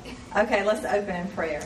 Okay, let's open in prayer.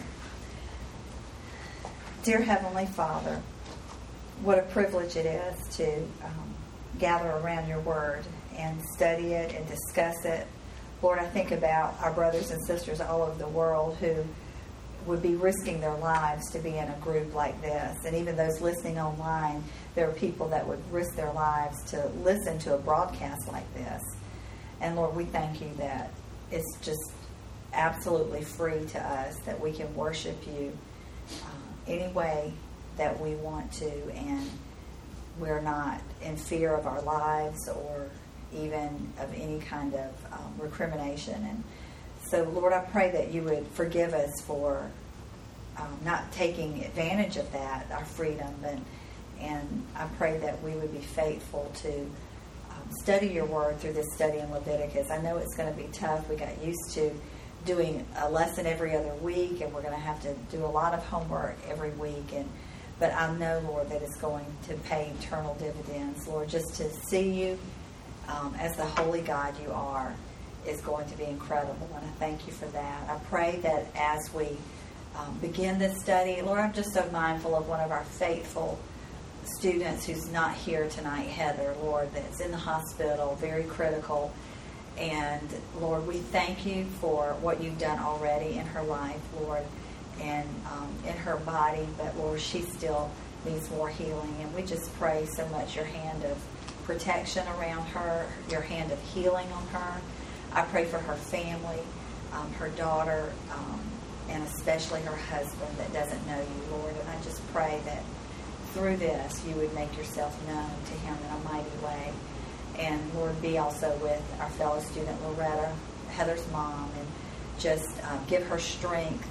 Dear Heavenly Father, what a privilege it is to gather around your word and study it and discuss it. Lord, I think about our brothers and sisters all over the world who would be risking their lives to be in a group like this. And even those listening online, there are people that would risk their lives to listen to a broadcast like this. And Lord, we thank you that it's just absolutely free to us, that we can worship you any way that we want to, and we're not in fear of our lives or even of any kind of recrimination. And so, Lord, I pray that you would forgive us for not taking advantage of that, our freedom, and I pray that we would be faithful to study your word through this study in Leviticus. I know it's going to be tough. We got used to doing a lesson every other week, and we're going to have to do a lot of homework every week. But I know, Lord, that it's going to pay eternal dividends. Lord, just to see you as the holy God you are is going to be incredible, and I thank you for that. I pray that as we begin this study, Lord, I'm just so mindful of one of our faithful students who's not here tonight, Heather, Lord, that's in the hospital, very critical. And, Lord, we thank you for what you've done already in her life, Lord, and in her body. But, Lord, she still needs more healing. And we just pray so much your hand of protection around her, your hand of healing on her. I pray for her family, her daughter, and especially her husband that doesn't know you, Lord. And I just pray that through this you would make yourself known to him in a mighty way. And, Lord, be also with our fellow student, Loretta, Heather's mom, and just give her strength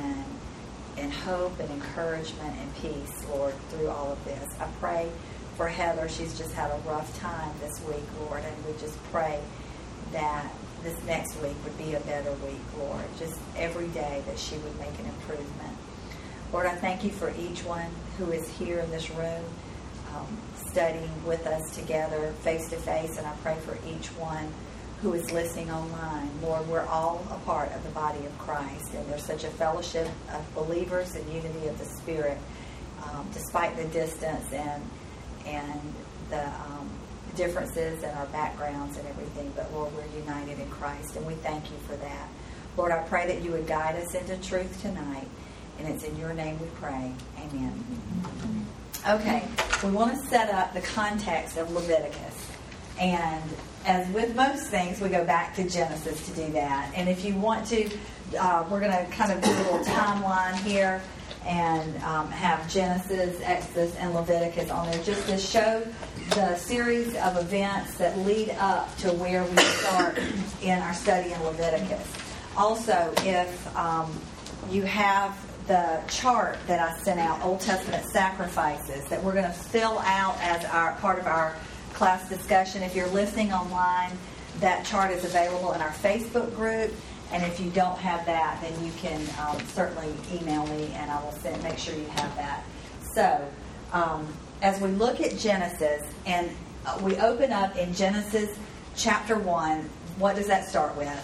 and hope and encouragement and peace, Lord, through all of this. I pray for Heather. She's just had a rough time this week, Lord, and we just pray that this next week would be a better week, Lord, just every day that she would make an improvement. Lord, I thank you for each one who is here in this room, studying with us together face-to-face, and I pray for each one who is listening online. Lord, we're all a part of the body of Christ, and there's such a fellowship of believers and unity of the Spirit, despite the distance and the differences in our backgrounds and everything. But, Lord, we're united in Christ, and we thank you for that. Lord, I pray that you would guide us into truth tonight, and it's in your name we pray. Amen. Okay, we want to set up the context of Leviticus. And as with most things, we go back to Genesis to do that. And if you want to, we're going to kind of do a little timeline here and have Genesis, Exodus, and Leviticus on there just to show the series of events that lead up to where we start in our study in Leviticus. Also, if you have the chart that I sent out, Old Testament sacrifices, that we're going to fill out as our part of our class discussion. If you're listening online, that chart is available in our Facebook group. And if you don't have that, then you can certainly email me, and I will make sure you have that. So, as we look at Genesis, and we open up in Genesis chapter 1, what does that start with?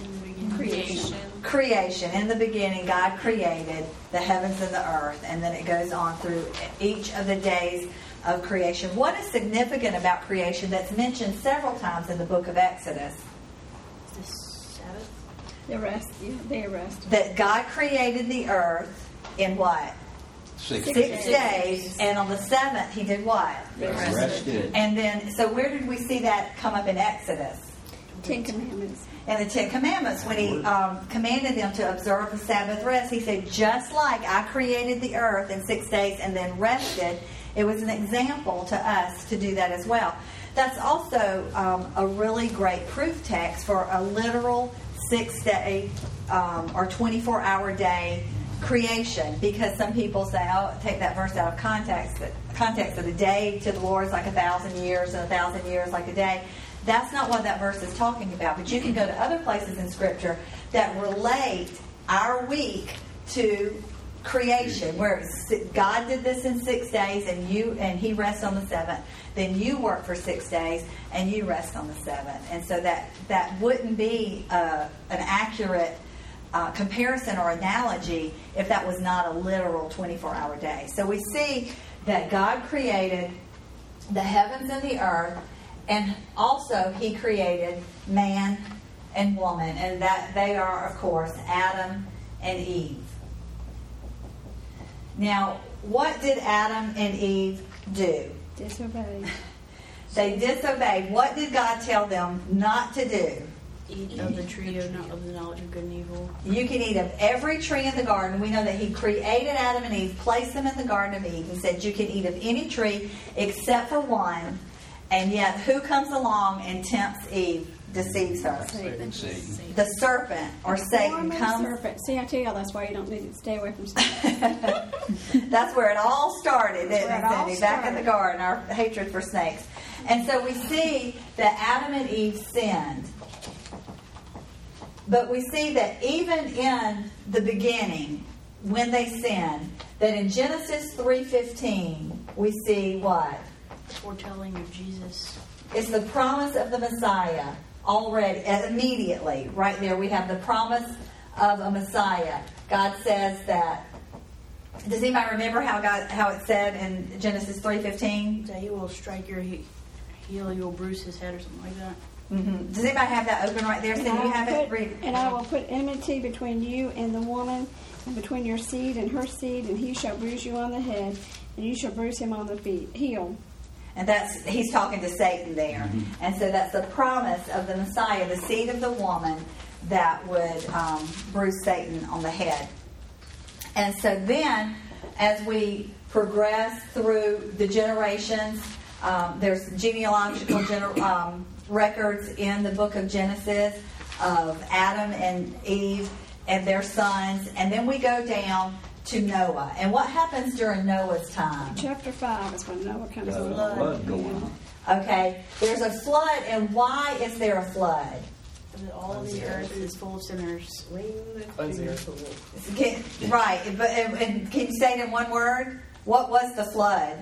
Creation. In the beginning, God created the heavens and the earth, and then it goes on through each of the days of creation. What is significant about creation that's mentioned several times in the book of Exodus? The Sabbath. The rest. That God created the earth in what? 6 days, and on the seventh He did what? Rested. And then, so where did we see that come up in Exodus? 10 Commandments. And the 10 Commandments, when He commanded them to observe the Sabbath rest, He said, just like I created the earth in 6 days and then rested, it was an example to us to do that as well. That's also a really great proof text for a literal 6-day or 24-hour day creation, because some people say, oh, take that verse out of context. The context of the day to the Lord is like 1,000 years, and 1,000 years like a day. That's not what that verse is talking about. But you can go to other places in Scripture that relate our week to creation, where God did this in 6 days, and He rests on the seventh. Then you work for 6 days, and you rest on the seventh. And so that wouldn't be an accurate comparison or analogy if that was not a literal 24-hour day. So we see that God created the heavens and the earth, and also He created man and woman, and that they are, of course, Adam and Eve. Now, what did Adam and Eve do? Disobeyed. They disobeyed. What did God tell them not to do? Eat of the tree of the knowledge of good and evil. You can eat of every tree in the garden. We know that He created Adam and Eve, placed them in the Garden of Eden. He said you can eat of any tree except for one. And yet, who comes along and tempts Eve, deceives her? Satan. The serpent, or Satan, comes. Serpent. See, I tell you, that's why you don't need to stay away from snakes. That's where it all started, didn't it, all Cindy? Back in the garden, our hatred for snakes. And so we see that Adam and Eve sinned. But we see that even in the beginning, when they sinned, that in Genesis 3:15, we see what? Foretelling of Jesus. It's the promise of the Messiah already, immediately. Right there, we have the promise of a Messiah. God says that. Does anybody remember how it said in Genesis 3:15? That He will strike your heel, you will bruise His head, or something like that. Mm-hmm. Does anybody have that open right there? So you have it. Read. And I will put enmity between you and the woman, and between your seed and her seed, and he shall bruise you on the head, and you shall bruise him on the heel. And he's talking to Satan there. Mm-hmm. And so that's the promise of the Messiah, the seed of the woman that would bruise Satan on the head. And so then, as we progress through the generations, there's genealogical records in the book of Genesis of Adam and Eve and their sons. And then we go down to Noah. And what happens during Noah's time? Chapter 5 is when Noah comes There's a along. flood going on. Okay, there's a flood, and why is there a flood? That all of the earth is full of sinners. Right, but and can you say it in one word? What was the flood?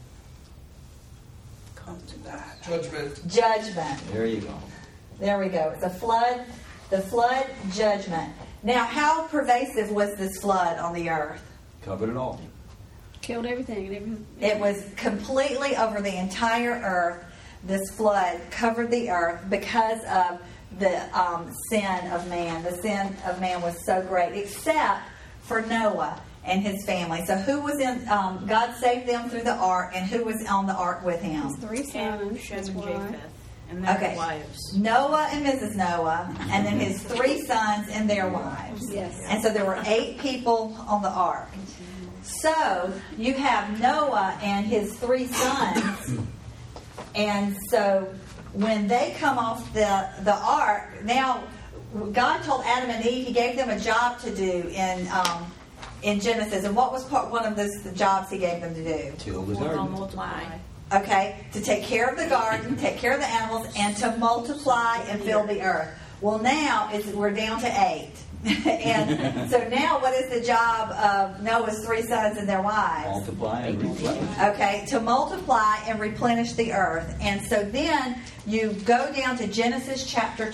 Judgment. There you go. There we go. It's a flood. The flood, judgment. Now, how pervasive was this flood on the earth? Covered it all. Killed everything. It was completely over the entire earth. This flood covered the earth because of the sin of man. The sin of man was so great, except for Noah and his family. So who was in, God saved them through the ark, and who was on the ark with him? His 3 sons, Shem his and wife. Japheth. And their Okay. wives. Noah and Mrs. Noah, and then his 3 sons and their wives. Yes. And so there were 8 people on the ark. So you have Noah and his 3 sons, and so when they come off the ark, now God told Adam and Eve, He gave them a job to do in Genesis. And what was one of the jobs He gave them to do? Till the Will garden. multiply. Okay, to take care of the garden, take care of the animals, and to multiply and fill the earth. Well, now we're down to 8. And so now what is the job of Noah's 3 sons and their wives? Multiply and replenish. Okay, to multiply and replenish the earth. And so then you go down to Genesis chapter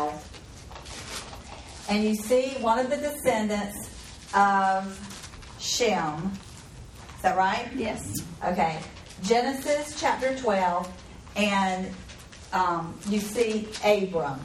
12, and you see one of the descendants of Shem. Is that right? Yes. Okay. Genesis chapter 12, and you see Abram.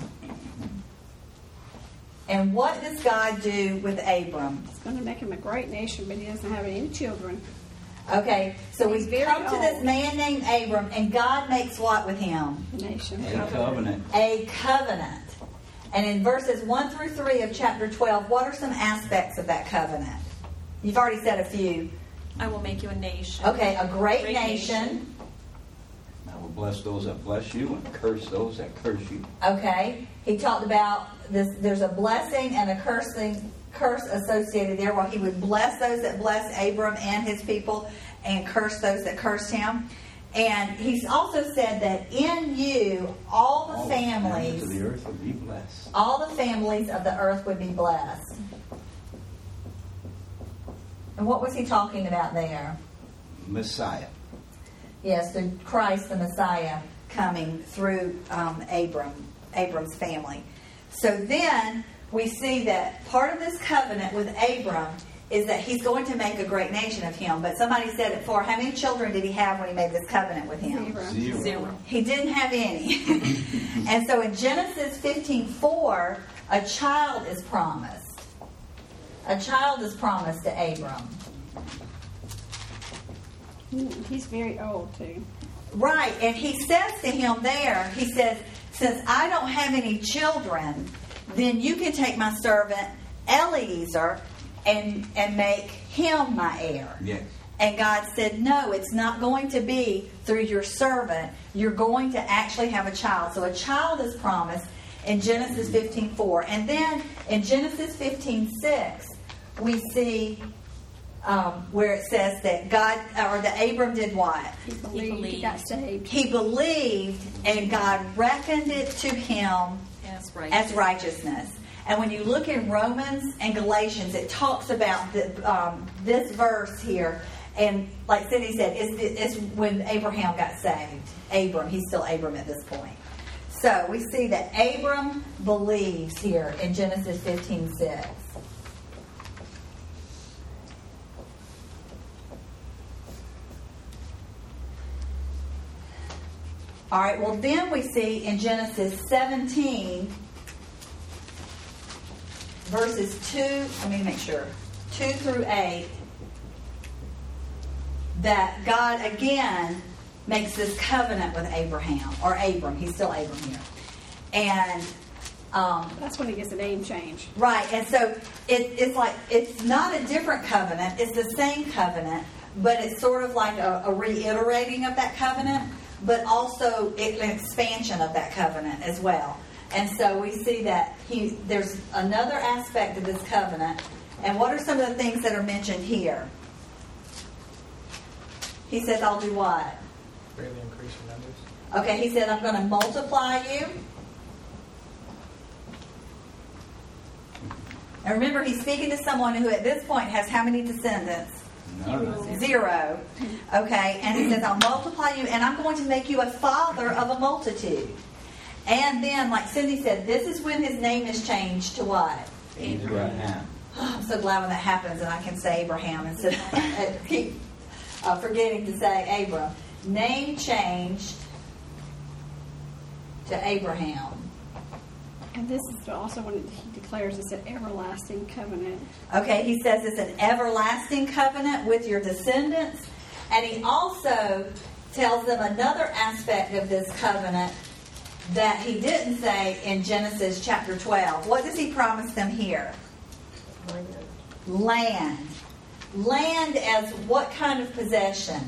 And what does God do with Abram? It's going to make him a great nation, but he doesn't have any children. Okay, so He's we very come to this old. man named Abram, and God makes what with him? A nation. A covenant. A covenant. And in verses 1 through 3 of chapter 12, what are some aspects of that covenant? You've already said a few. I will make you a nation. Okay, a great Great nation. I will bless those that bless you and curse those that curse you. Okay, he talked about this. There's a blessing and a curse associated there. Well, he would bless those that blessed Abram and his people, and curse those that cursed him. And he's also said that in you, all the families of the earth will be blessed. all the families of the earth would be blessed. And what was he talking about there? Messiah. Yes, through Christ, the Messiah, coming through Abram's family. So then we see that part of this covenant with Abram is that he's going to make a great nation of him. But somebody said it before, how many children did he have when he made this covenant with him? Zero. He didn't have any. And so in Genesis 15:4, a child is promised. A child is promised to Abram. He's very old, too. Right, and he says to him there, he says, since I don't have any children, then you can take my servant Eliezer and make him my heir. Yes. And God said, no, it's not going to be through your servant. You're going to actually have a child. So a child is promised in Genesis 15:4. And then in Genesis 15:6, we see where it says that God, or that Abram did what? He believed. He got saved. He believed, and God reckoned it to him as righteousness. And when you look in Romans and Galatians, it talks about this verse here. And like Cindy said, it's when Abraham got saved. Abram, he's still Abram at this point. So we see that Abram believes here in Genesis 15:6. All right, well then we see in Genesis 17, verses 2, let me make sure, 2 through 8, that God again makes this covenant with Abraham, or Abram, he's still Abram here. And that's when he gets the name change. Right, and so it's like, it's not a different covenant, it's the same covenant, but it's sort of like a reiterating of that covenant, but also an expansion of that covenant as well. And so we see that there's another aspect of this covenant. And what are some of the things that are mentioned here? He says, I'll do what? Greatly increase your numbers. Okay, he said, I'm going to multiply you. And remember, he's speaking to someone who at this point has how many descendants? No. 0. Okay, and he says, I'll multiply you, and I'm going to make you a father of a multitude. And then, like Cindy said, this is when his name is changed to what? Abraham. Oh, I'm so glad when that happens and I can say Abraham instead of keep forgetting to say Abram. Name changed to Abraham. And this is also when he declares it's an everlasting covenant. Okay, he says it's an everlasting covenant with your descendants. And he also tells them another aspect of this covenant that he didn't say in Genesis chapter 12. What does he promise them here? Land. Land as what kind of possession?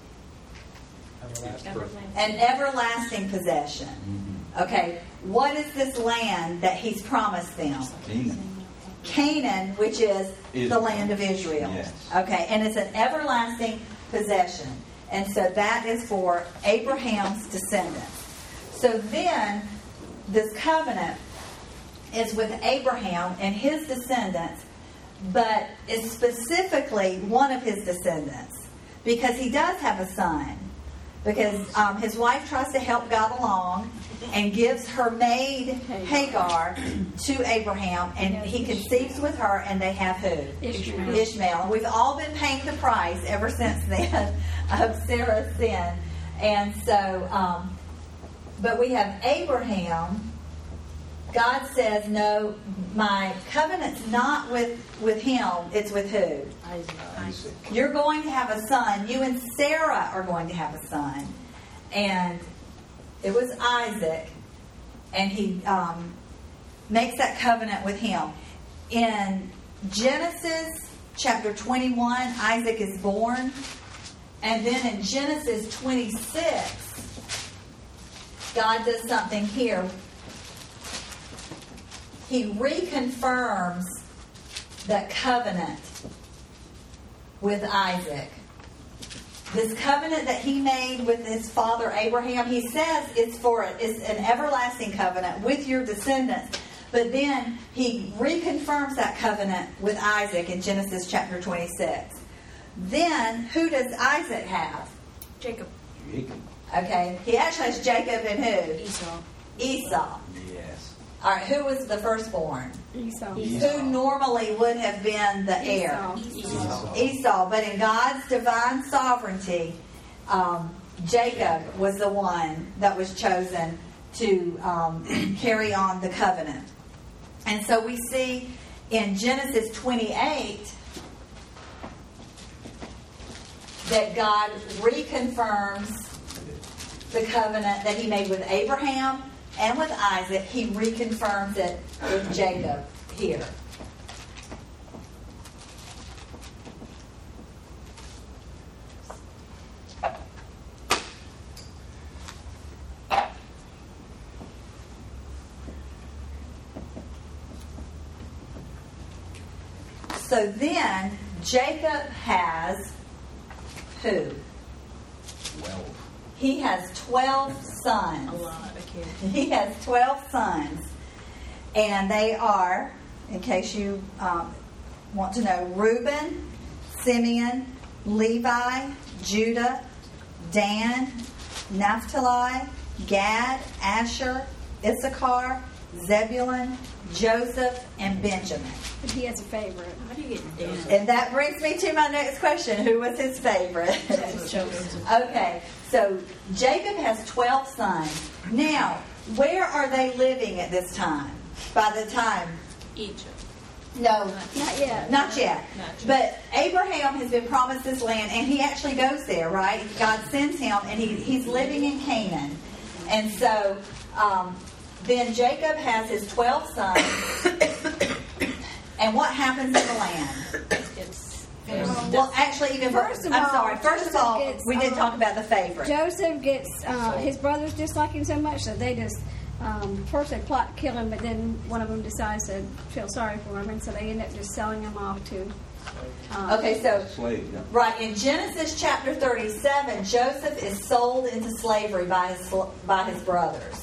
An everlasting possession. Mm-hmm. Okay, what is this land that he's promised them? Canaan, which is the land of Israel. Yes. Okay, and it's an everlasting possession. And so that is for Abraham's descendants. So then, this covenant is with Abraham and his descendants, but it's specifically one of his descendants, because he does have a son. Because his wife tries to help God along and gives her maid Hagar to Abraham, and he conceives with her, and they have who? Ishmael. And we've all been paying the price ever since then of Sarah's sin. And so, but we have Abraham. God says, no, my covenant's not with him, it's with who? Isaac. You're going to have a son. You and Sarah are going to have a son. And it was Isaac. And he makes that covenant with him. In Genesis chapter 21, Isaac is born. And then in Genesis 26, God does something here. He reconfirms that covenant with Isaac. This covenant that he made with his father Abraham, he says it's an everlasting covenant with your descendants. But then he reconfirms that covenant with Isaac in Genesis chapter 26. Then, who does Isaac have? Jacob. Okay, he actually has Jacob and who? Esau. Esau. Yes. All right, who was the firstborn? Esau. Who normally would have been the heir? Esau. But in God's divine sovereignty, Jacob was the one that was chosen to carry on the covenant. And so we see in Genesis 28 that God reconfirms the covenant that he made with Abraham and with Isaac. He reconfirms it with Jacob here. So then Jacob has who? 12. He has 12 sons. A lot of kids. He has 12 sons. And they are, in case you want to know, Reuben, Simeon, Levi, Judah, Dan, Naphtali, Gad, Asher, Issachar, Zebulun, Joseph, and Benjamin. But he has a favorite. How do you get Dan? And that brings me to my next question. Who was his favorite? Joseph. Okay, so Jacob has 12 sons. Now, where are they living at this time? By the time? Egypt. No, Not yet. not yet. Not yet. But Abraham has been promised this land, and he actually goes there, right? God sends him, and he's living in Canaan. And so then Jacob has his 12 sons. And what happens in the land? It's Well, actually, even First of I'm all, sorry. First of Joseph all, gets, we did talk about the favorite. Joseph gets his brothers dislike him so much that they just first they plot to kill him, but then one of them decides to feel sorry for him, and so they end up just selling him off to. Okay, so Slave, yeah. right in Genesis chapter 37, Joseph is sold into slavery by his brothers.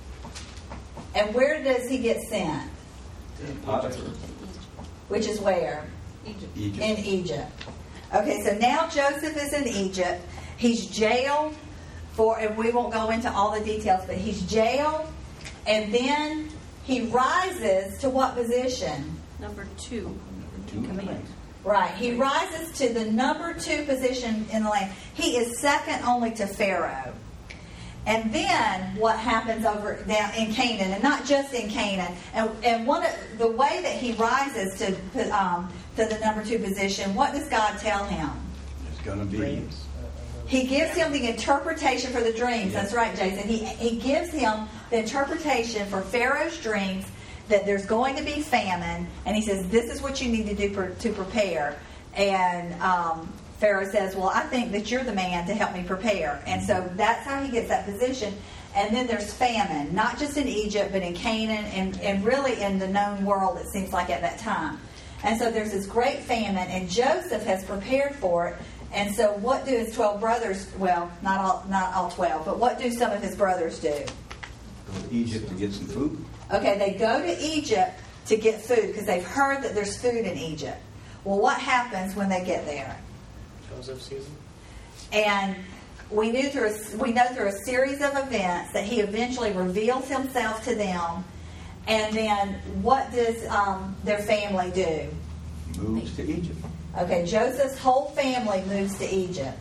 And where does he get sent? Potiphar. Which is where? Egypt. Egypt. In Egypt. Okay, so now Joseph is in Egypt. He's jailed for, and we won't go into all the details, but he's jailed, and then he rises to what position? Number 2. Two command. Right. He rises to the number 2 position in the land. He is second only to Pharaoh. And then what happens over down in Canaan, and not just in Canaan, and one of the way that he rises to the number 2 position, what does God tell him? It's going to be. Dreams. He gives him the interpretation for the dreams. That's right, Jason. He gives him the interpretation for Pharaoh's dreams that there's going to be famine, and he says, this is what you need to do to prepare. And Pharaoh says, well, I think that you're the man to help me prepare. And so that's how he gets that position. And then there's famine, not just in Egypt, but in Canaan and really in the known world, it seems like, at that time. And so there's this great famine, and Joseph has prepared for it. And so what do his 12 brothers, well, not all 12, but what do some of his brothers do? Go to Egypt to get some food. Okay, they go to Egypt to get food because they've heard that there's food in Egypt. Well, what happens when they get there? Joseph season. And we know through a series of events that he eventually reveals himself to them. And then what does their family do? Moves to Egypt. Okay, Joseph's whole family moves to Egypt.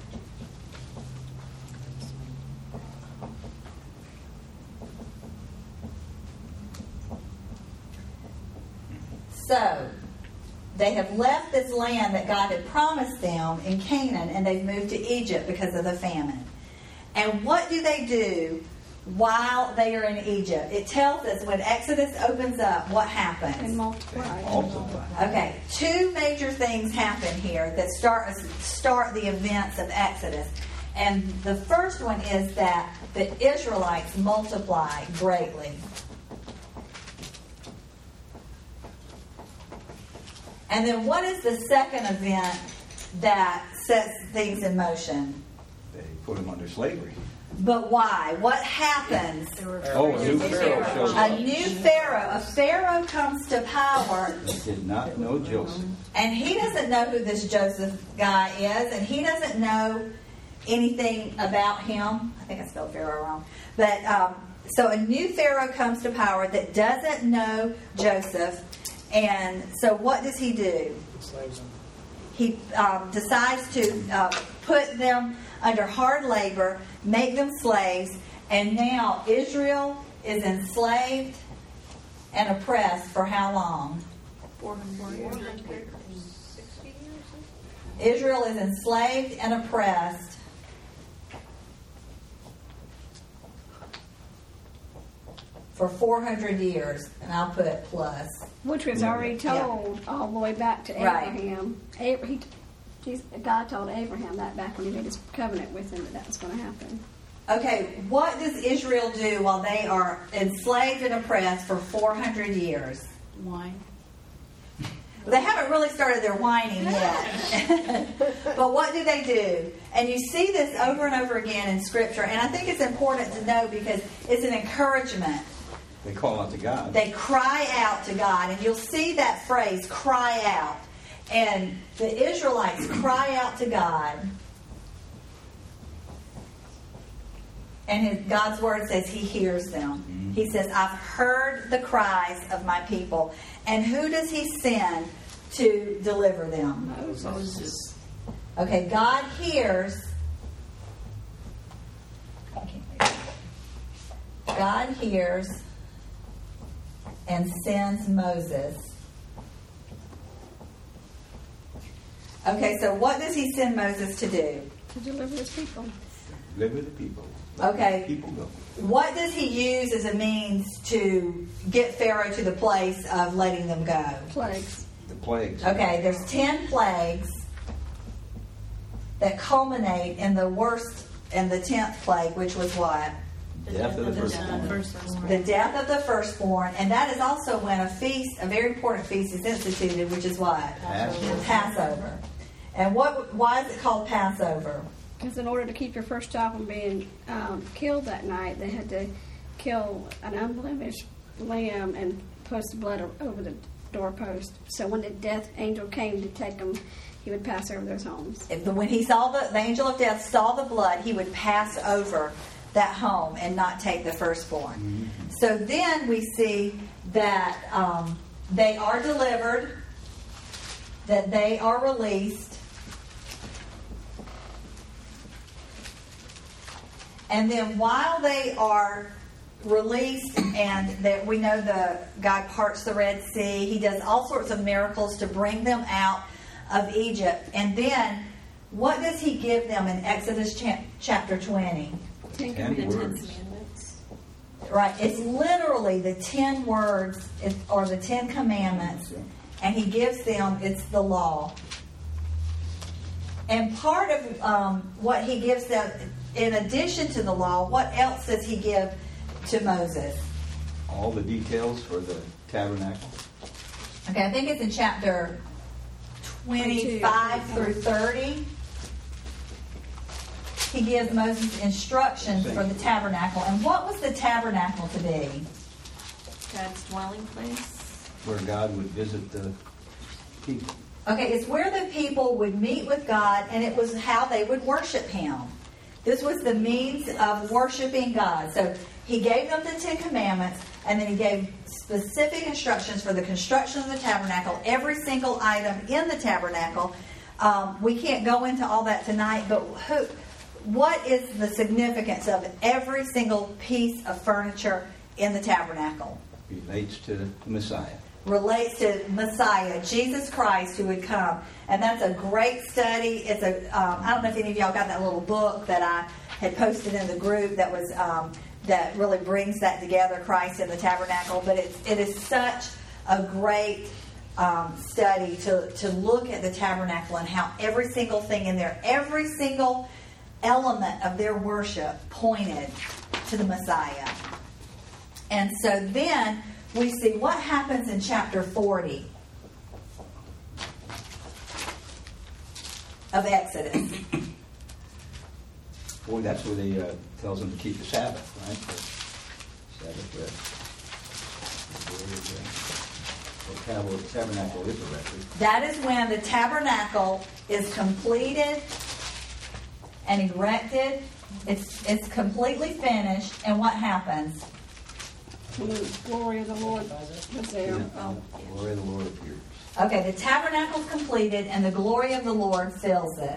So, they have left this land that God had promised them in Canaan, and they've moved to Egypt because of the famine. And what do they do while they are in Egypt? It tells us when Exodus opens up, what happens? And multiply. Multiply. Okay, 2 major things happen here that start the events of Exodus. And the first one is that the Israelites multiply greatly. And then what is the second event that sets things in motion? They put them under slavery. But why? What happens? Oh, a new Pharaoh shows A up. new Pharaoh. A Pharaoh comes to power. They did not know Joseph. And he doesn't know who this Joseph guy is, and he doesn't know anything about him. I think I spelled Pharaoh wrong. But so a new Pharaoh comes to power that doesn't know Joseph, And so what does he do? Slaves them. He decides to put them under hard labor, make them slaves, and now Israel is enslaved and oppressed for how long? 460 years. Israel is enslaved and oppressed for 400 years, and I'll put plus. Which was already told all the way back to Right. Abraham. God told Abraham that back when he made his covenant with him that was going to happen. Okay, what does Israel do while they are enslaved and oppressed for 400 years? Wine. Well, they haven't really started their whining yet. But what do they do? And you see this over and over again in Scripture, and I think it's important to know because it's an encouragement. They call out to God. They cry out to God, and you'll see that phrase, cry out. And the Israelites cry out to God. And God's word says he hears them. Mm-hmm. He says, I've heard the cries of my people. And who does he send to deliver them? Moses. Okay, God hears. God hears and sends Moses. Okay, so what does he send Moses to do? To deliver his people. Live with the people. Okay. People go. What does he use as a means to get Pharaoh to the place of letting them go? Plagues. The plagues. Okay, there's 10 plagues that culminate in the worst, in the 10th plague, which was what? Death of the firstborn. The death of the firstborn. And that is also when a feast, a very important feast, is instituted, which is what? Passover. Passover. And why is it called Passover? Because in order to keep your first child from being killed that night, they had to kill an unblemished lamb and post the blood over the doorpost. So when the death angel came to take them, he would pass over those homes. When he saw the angel of death saw the blood, he would pass over that home and not take the firstborn. Mm-hmm. So then we see that they are delivered, that they are released, and then while they are released, and that we know God parts the Red Sea, he does all sorts of miracles to bring them out of Egypt. And then what does he give them in Exodus chapter 20? 10 words. Right, it's literally the 10 words or the 10 commandments, and he gives them, it's the law. And part of what he gives them, in addition to the law, what else does he give to Moses? All the details for the tabernacle. Okay, I think it's in chapter 25 through 30. He gives Moses instructions for the tabernacle. And what was the tabernacle to be? God's dwelling place. Where God would visit the people. Okay, it's where the people would meet with God, and it was how they would worship him. This was the means of worshiping God. So he gave them the 10 commandments, and then he gave specific instructions for the construction of the tabernacle, every single item in the tabernacle. We can't go into all that tonight, but what is the significance of every single piece of furniture in the tabernacle? Relates to the Messiah. Relates to Messiah, Jesus Christ, who would come. And that's a great study. It's I don't know if any of y'all got that little book that I had posted in the group that was that really brings that together, Christ in the tabernacle. But it is such a great study to look at the tabernacle and how every single thing in there, every single element of their worship pointed to the Messiah. And so then we see what happens in chapter 40 of Exodus. Boy, that's where they tells them to keep the Sabbath, right? The Sabbath. The tabernacle is erected. That is when the tabernacle is completed and erected. It's completely finished, and what happens? when the glory of the Lord was there. Yeah. Glory of the Lord appears. Okay, the tabernacle's completed and the glory of the Lord fills it.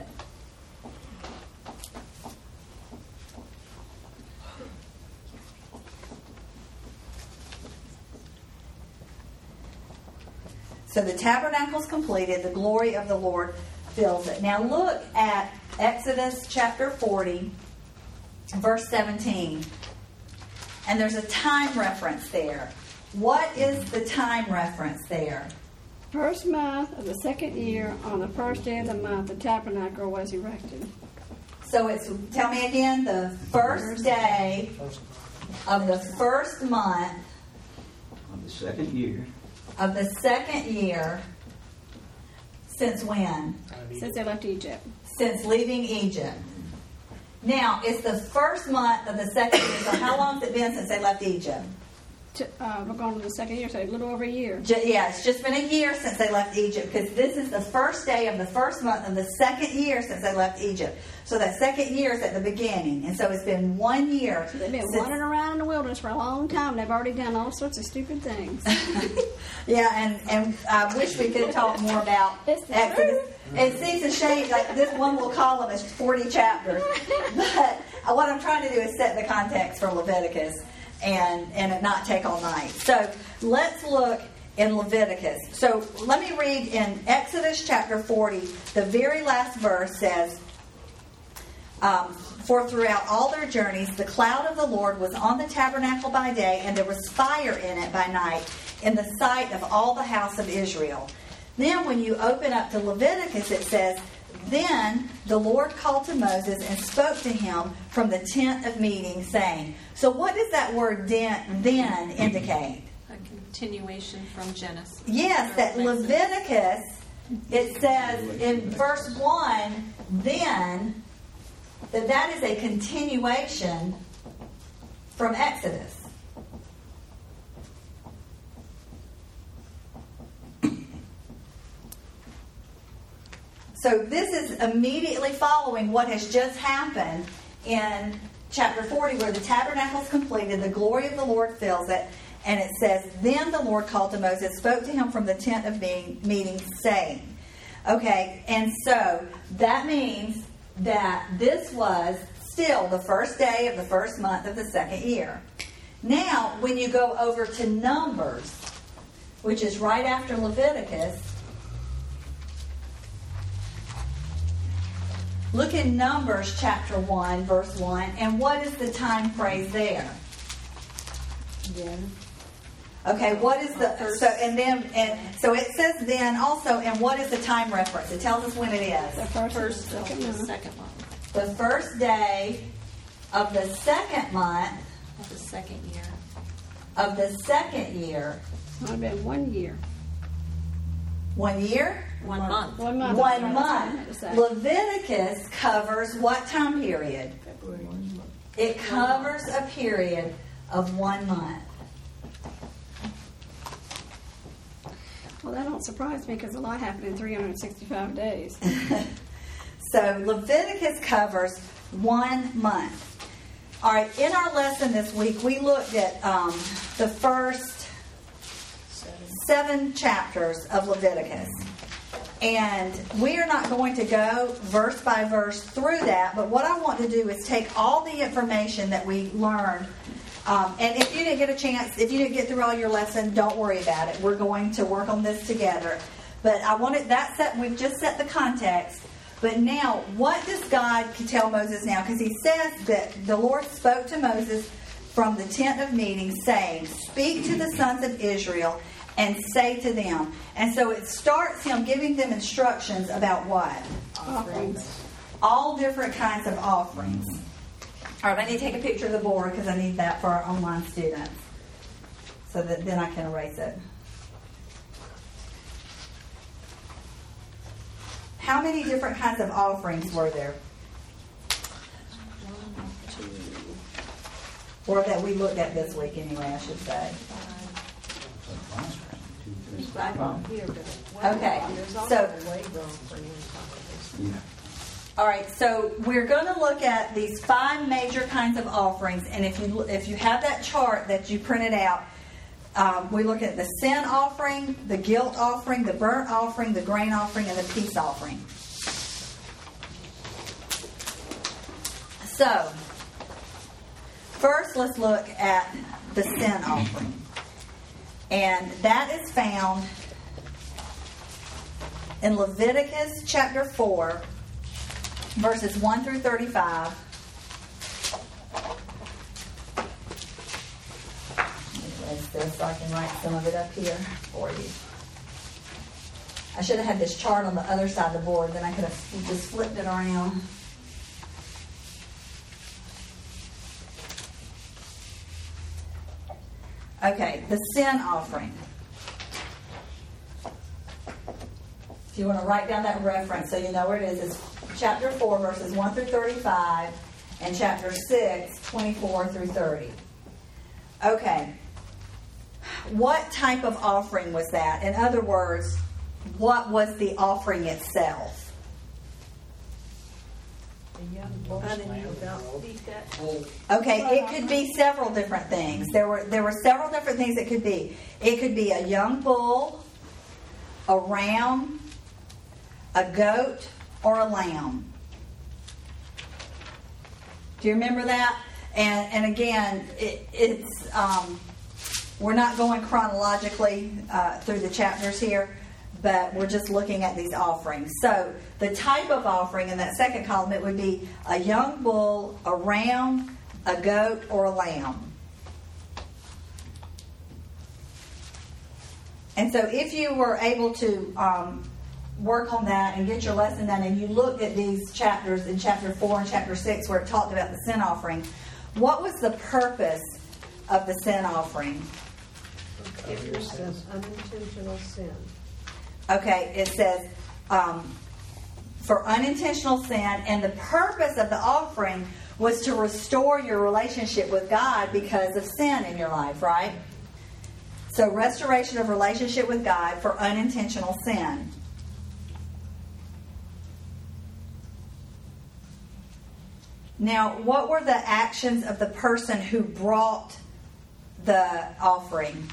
So the tabernacle's completed, the glory of the Lord fills it. Now look at Exodus chapter 40, verse 17. And there's a time reference there. What is the time reference there? First month of the second year, on the first day of the month, the tabernacle was erected. So it's, tell me again, the first day of the first month On the second year, of the second year, since when? Since they left Egypt. Since leaving Egypt. Now, it's the first month of the second year, so how long has it been since they left Egypt? We're going to the second year, so a little over a year. Yeah, it's just been a year since they left Egypt, because this is the first day of the first month of the second year since they left Egypt. So that second year is at the beginning, and so it's been 1 year. They've been since, wandering around in the wilderness for a long time. They've already done all sorts of stupid things. Yeah, and I wish we could talk more about It's the Exodus. It seems a shame, like this one little column is 40 chapters. But what I'm trying to do is set the context for Leviticus and it not take all night. So let's look in Leviticus. So let me read in Exodus chapter 40, the very last verse says, for throughout all their journeys, the cloud of the Lord was on the tabernacle by day, and there was fire in it by night, in the sight of all the house of Israel. Then when you open up to Leviticus, it says, then the Lord called to Moses and spoke to him from the tent of meeting, saying, so what does that word then indicate? A continuation from Genesis. Yes, that Leviticus, it says in verse 1, then, that is a continuation from Exodus. So this is immediately following what has just happened in chapter 40, where the tabernacle is completed, the glory of the Lord fills it, and it says, then the Lord called to Moses, spoke to him from the tent of meeting, saying. Okay, and so that means that this was still the first day of the first month of the second year. Now, when you go over to Numbers, which is right after Leviticus, look in Numbers chapter 1, verse 1, and what is the time phrase there? Yeah. Okay, what is the so it says then also, and what is the time reference? It tells us when it is. The first and First the of second the month. second month The first day of the second month of the second year. of the second year. Might have been 1 year. 1 year? 1 month. 1 month. 1 That's what I meant to month. say. Leviticus covers what time period? It covers a period of 1 month. Well, that don't surprise me because a lot happened in 365 days. So Leviticus covers 1 month. All right, in our lesson this week, we looked at the first 7 chapters of Leviticus. And we are not going to go verse by verse through that, but what I want to do is take all the information that we learned. And if you didn't get a chance, if you didn't get through all your lesson, don't worry about it. We're going to work on this together. But I wanted that set. We've just set the context. But now, what does God tell Moses now? Because he says that the Lord spoke to Moses from the tent of meeting, saying, speak to the sons of Israel and say to them. And so it starts him giving them instructions about what? Offerings. All different kinds of offerings. All right, I need to take a picture of the board because I need that for our online students, so that then I can erase it. How many different kinds of offerings were there? 1, 2, Or that we looked at this week anyway, I should say. 5 on here, but Okay, so Yeah. All right, so we're going to look at these 5 major kinds of offerings, and if you have that chart that you printed out, we look at the sin offering, the guilt offering, the burnt offering, the grain offering, and the peace offering. So, first let's look at the sin offering. And that is found in Leviticus chapter 4, verses 1 through 35. Erase this so I can write some of it up here for you. I should have had this chart on the other side of the board, then I could have just flipped it around. Okay, the sin offering. If you want to write down that reference so you know where it is, it's chapter 4, verses 1 through 35, and chapter 6, 24 through 30. Okay. What type of offering was that? In other words, what was the offering itself? Okay, it could be several different things. There were several different things it could be. It could be a young bull, a ram, a goat, or a lamb. Do you remember that? And again, it's we're not going chronologically through the chapters here, but we're just looking at these offerings. So the type of offering in that second column, it would be a young bull, a ram, a goat, or a lamb. And so if you were able to work on that and get your lesson done, and you looked at these chapters in chapter 4 and chapter 6 where it talked about the sin offering, what was the purpose of the sin offering? It says unintentional sin. Okay, it says for unintentional sin, and the purpose of the offering was to restore your relationship with God because of sin in your life, right? So restoration of relationship with God for unintentional sin. Now, what were the actions of the person who brought the offering?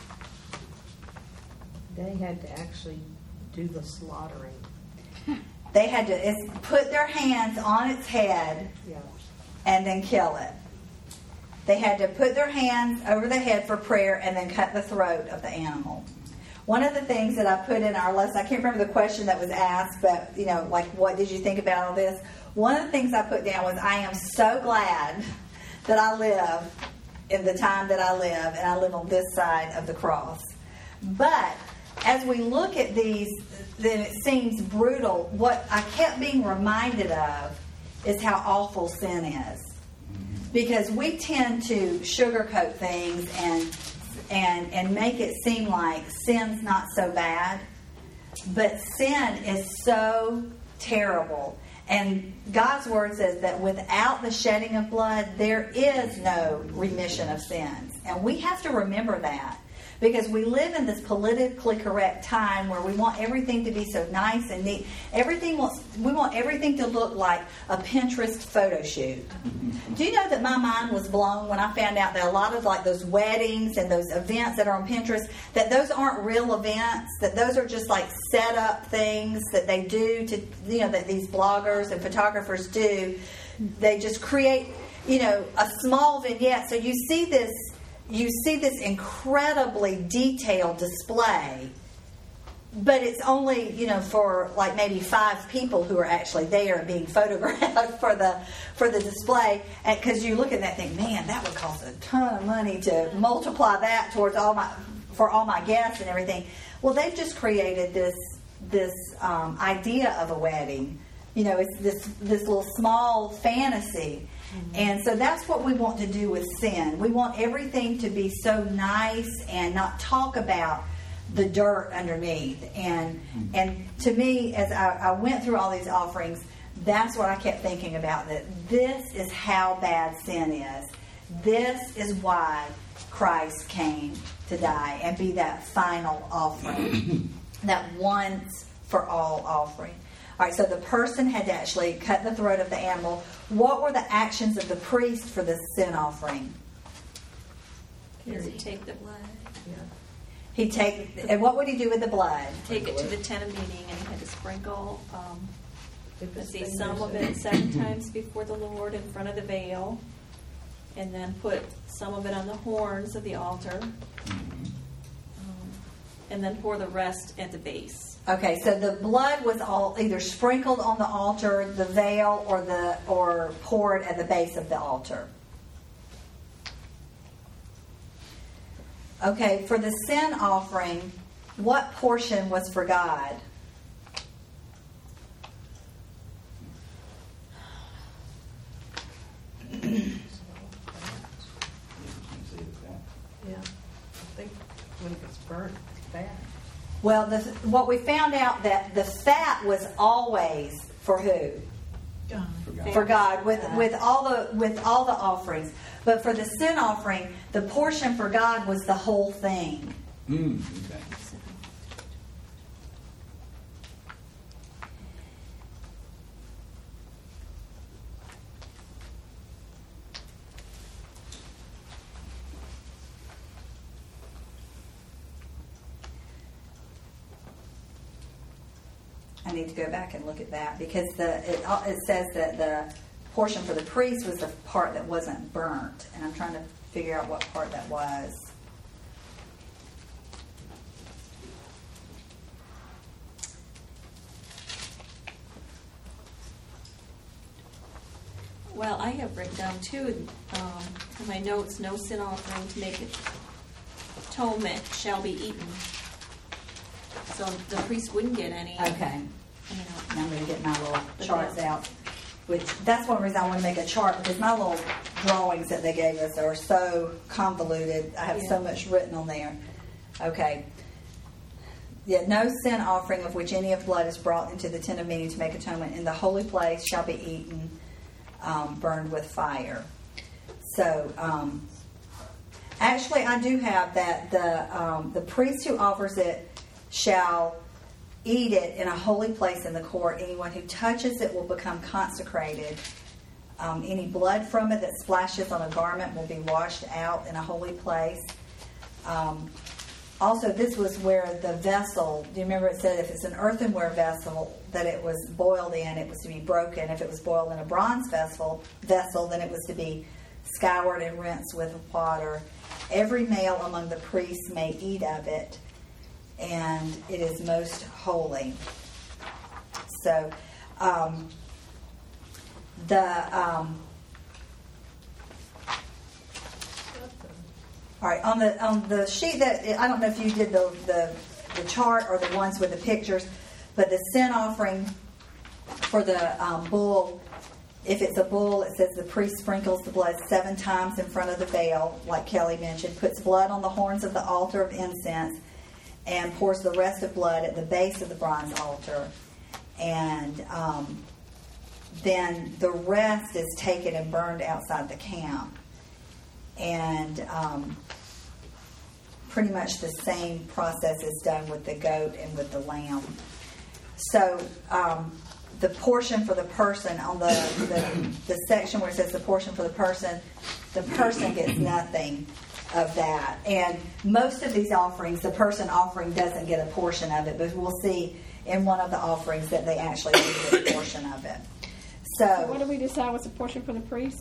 They had to actually do the slaughtering. They had to put their hands on its head and then kill it. They had to put their hands over the head for prayer and then cut the throat of the animal. One of the things that I put in our lesson, I can't remember the question that was asked, but, like, what did you think about all this? One of the things I put down was, I am so glad that I live in the time that I live, and I live on this side of the cross. But as we look at these, then it seems brutal. What I kept being reminded of is how awful sin is. Because we tend to sugarcoat things and make it seem like sin's not so bad. But sin is so terrible. And God's Word says that without the shedding of blood, there is no remission of sins. And we have to remember that. Because we live in this politically correct time where we want everything to be so nice and neat. We want everything to look like a Pinterest photo shoot. Do you know that my mind was blown when I found out that a lot of like those weddings and those events that are on Pinterest, that those aren't real events, that those are just like set up things that they do to, that these bloggers and photographers do. They just create, a small vignette. So you see this incredibly detailed display, but it's only, for like maybe 5 people who are actually there and being photographed for the display. And because you look at that and think, man, that would cost a ton of money to multiply that towards all my guests and everything. Well, they've just created this idea of a wedding. It's this little small fantasy. And so that's what we want to do with sin. We want everything to be so nice and not talk about the dirt underneath. And to me, as I went through all these offerings, that's what I kept thinking about, that this is how bad sin is. This is why Christ came to die and be that final offering, that once for all offering. All right, so the person had to actually cut the throat of the animal. What were the actions of the priest for the sin offering? Does he take the blood? And what would he do with the blood? Take it to the tent of meeting, and he had to sprinkle, If let's it's see, some of it 7 times before the Lord in front of the veil, and then put some of it on the horns of the altar, and then pour the rest at the base. Okay, so the blood was all either sprinkled on the altar, the veil, or poured at the base of the altar. Okay, for the sin offering, what portion was for God? Yeah. I think when it gets burnt, it's bad. Well, what we found out that the fat was always for who? For God, with all the offerings. But for the sin offering, the portion for God was the whole thing. Okay. I need to go back and look at that because it says that the portion for the priest was the part that wasn't burnt, and I'm trying to figure out what part that was. Well, I have written down too, in my notes, no sin offering to make atonement shall be eaten. So the priest wouldn't get any. Okay. You know. And I'm going to get my little charts out. Which that's one reason I want to make a chart, because my little drawings that they gave us are so convoluted. I have so much written on there. Okay. Yeah, no sin offering of which any of blood is brought into the tent of meeting to make atonement in the holy place shall be eaten, burned with fire. So, actually, I do have that the priest who offers it shall eat it in a holy place in the court. Anyone who touches it will become consecrated. Any blood from it that splashes on a garment will be washed out in a holy place. Also, this was where the vessel, do you remember it said if it's an earthenware vessel that it was boiled in, it was to be broken. If it was boiled in a bronze vessel, then it was to be scoured and rinsed with water. Every male among the priests may eat of it, and it is most holy. So, all right, on the sheet that I don't know if you did the chart or the ones with the pictures, but the sin offering for the bull, if it's a bull, it says the priest sprinkles the blood 7 times in front of the veil, like Kelly mentioned, puts blood on the horns of the altar of incense, and pours the rest of blood at the base of the bronze altar. And then the rest is taken and burned outside the camp. And pretty much the same process is done with the goat and with the lamb. So the portion for the person on the section where it says the portion for the person gets nothing of that. And most of these offerings, the person offering doesn't get a portion of it, but we'll see in one of the offerings that they actually do get a portion of it. So what do we decide was a portion for the priest?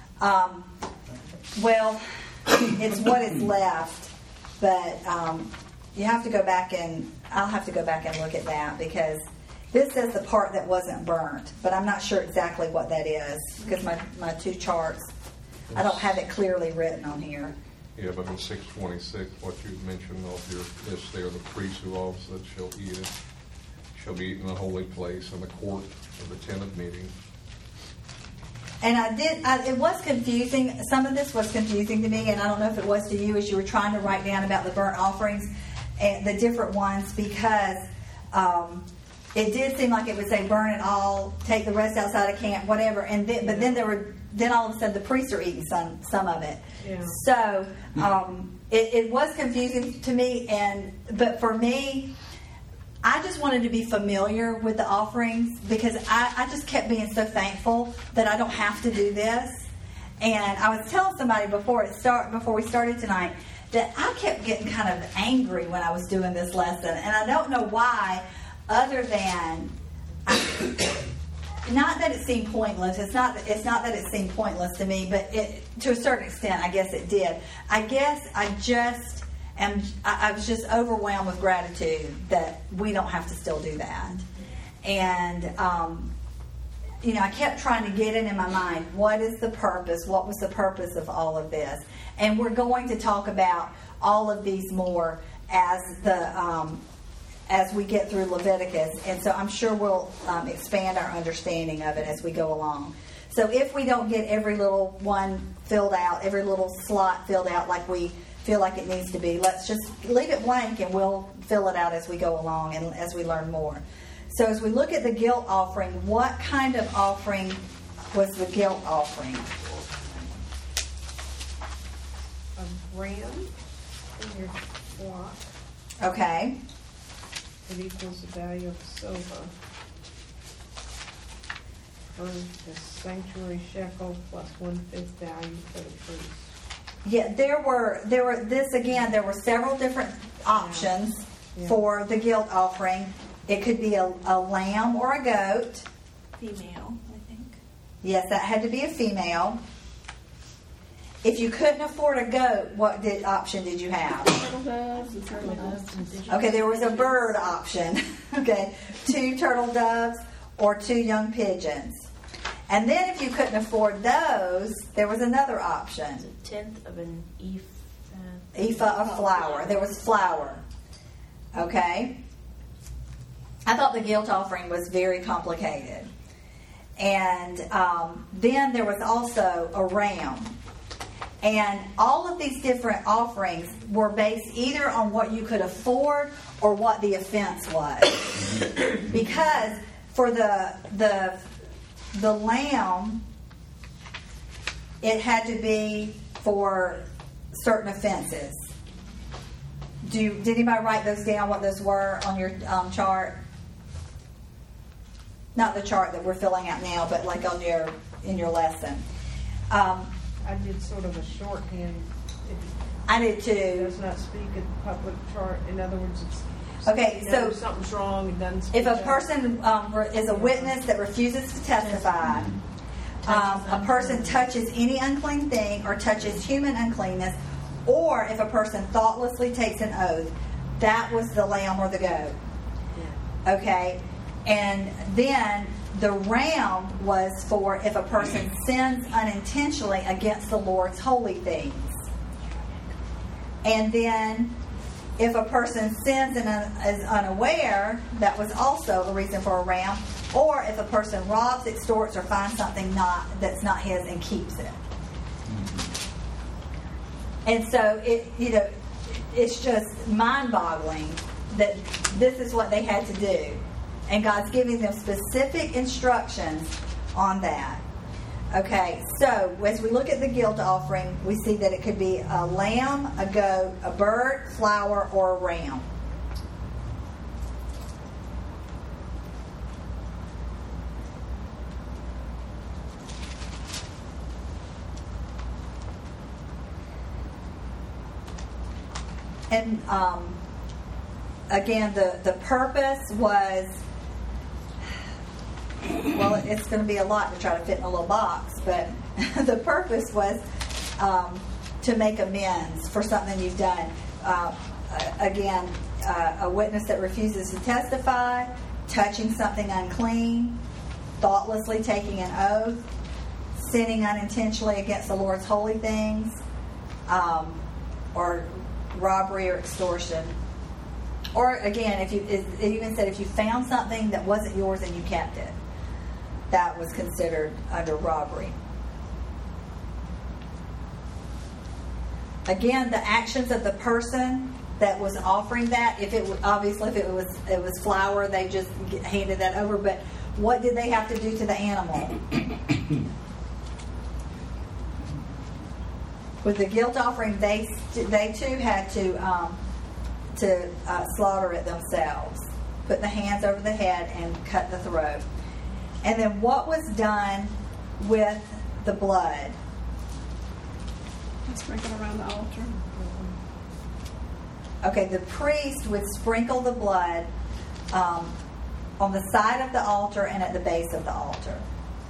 Well, it's what is left, but you have to go back and I'll have to go back and look at that, because this says the part that wasn't burnt, but I'm not sure exactly what that is, because my 2 charts, I don't have it clearly written on here. Yeah, but in 626, what you mentioned off your list there, the priest who offers it shall eat it, shall be eaten in a holy place in the court of the tent of meeting. And it was confusing. Some of this was confusing to me, and I don't know if it was to you as you were trying to write down about the burnt offerings and the different ones, because it did seem like it would say burn it all, take the rest outside of camp, whatever. And then all of a sudden the priests are eating some of it. Yeah. So it was confusing to me, but for me, I just wanted to be familiar with the offerings because I just kept being so thankful that I don't have to do this. And I was telling somebody before we started tonight that I kept getting kind of angry when I was doing this lesson, and I don't know why, other than not that it seemed pointless. It's not that it seemed pointless to me, but to a certain extent, I guess it did. I guess I was just overwhelmed with gratitude that we don't have to still do that. And, I kept trying to get it in my mind. What is the purpose? What was the purpose of all of this? And we're going to talk about all of these more as we get through Leviticus. And so I'm sure we'll expand our understanding of it as we go along. So if we don't get every little one filled out, every little slot filled out like we feel like it needs to be, let's just leave it blank and we'll fill it out as we go along and as we learn more. So as we look at the guilt offering, what kind of offering was the guilt offering? A ram in your flock. Okay. It equals the value of silver. For the sanctuary shekel plus 1/5 value for the priest. Yeah, there were several different options for the guilt offering. It could be a lamb or a goat. Female, I think. Yes, that had to be a female. If you couldn't afford a goat, what option did you have? Turtle doves and turtle doves. Okay, there was a bird option. Okay, 2 turtle doves or 2 young pigeons. And then if you couldn't afford those, there was another option. It's a tenth of an ephah. Ephah of flour. There was flour. Okay? I thought the guilt offering was very complicated. And then there was also a ram. And all of these different offerings were based either on what you could afford or what the offense was. Because for the lamb, it had to be for certain offenses. Did anybody write those down, what those were on your chart? Not the chart that we're filling out now, but like in your lesson. I did sort of a shorthand. I did It too. does not speak a public chart. In other words, it's Okay, so something's wrong. It doesn't speak if a out. person is a witness that refuses to testify, a person touches any unclean thing or touches human uncleanness, or if a person thoughtlessly takes an oath, that was the lamb or the goat. Okay? And then the ram was for if a person sins unintentionally against the Lord's holy things. And then if a person sins and is unaware, that was also a reason for a ram. Or if a person robs, extorts, or finds something that's not his and keeps it. And so it's just mind-boggling that this is what they had to do. And God's giving them specific instructions on that. Okay, so as we look at the guilt offering, we see that it could be a lamb, a goat, a bird, flour, or a ram. And again, the purpose was, well, it's going to be a lot to try to fit in a little box, but the purpose was to make amends for something you've done. Again, a witness that refuses to testify, touching something unclean, thoughtlessly taking an oath, sinning unintentionally against the Lord's holy things, or robbery or extortion. Or again, it even said if you found something that wasn't yours and you kept it, that was considered under robbery. Again, the actions of the person that was offering that, if it was flour, they just handed that over. But what did they have to do to the animal? With the guilt offering, they too had to slaughter it themselves. put the hands over the head and cut the throat. And then what was done with the blood? Sprinkle around the altar. Okay, the priest would sprinkle the blood on the side of the altar and at the base of the altar.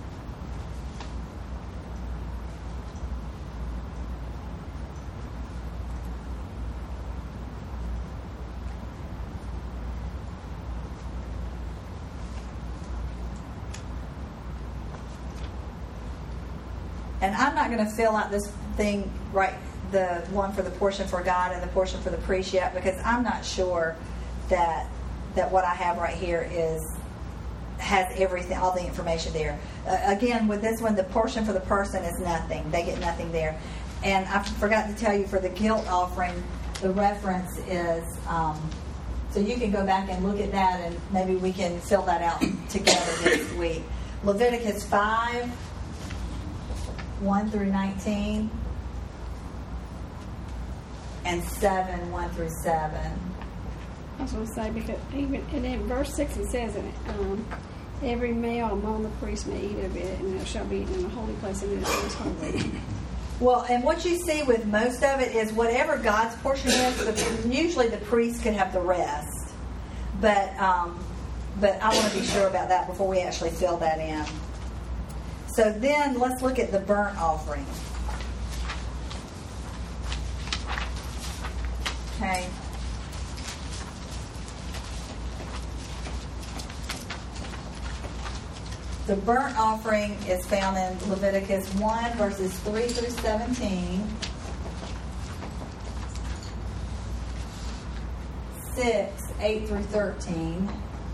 And I'm not going to fill out this thing right, the one for the portion for God and the portion for the priest yet, because I'm not sure that what I have right here has everything, all the information there. Again, with this one, the portion for the person is nothing. They get nothing there. And I forgot to tell you, for the guilt offering, the reference is, so you can go back and look at that, and maybe we can fill that out together next week. Leviticus 5, 1 through 19, and 7, 1 through 7. I was going to say, because even and in verse 6 it says, every male among the priests may eat of it, and it shall be eaten in a holy place, and it is holy. Well, and what you see with most of it is whatever God's portion is, usually the priest can have the rest. But I want to be sure about that before we actually fill that in. So then let's look at the burnt offering. Okay. The burnt offering is found in Leviticus 1, verses 3 through 17, 6, 8 through 13,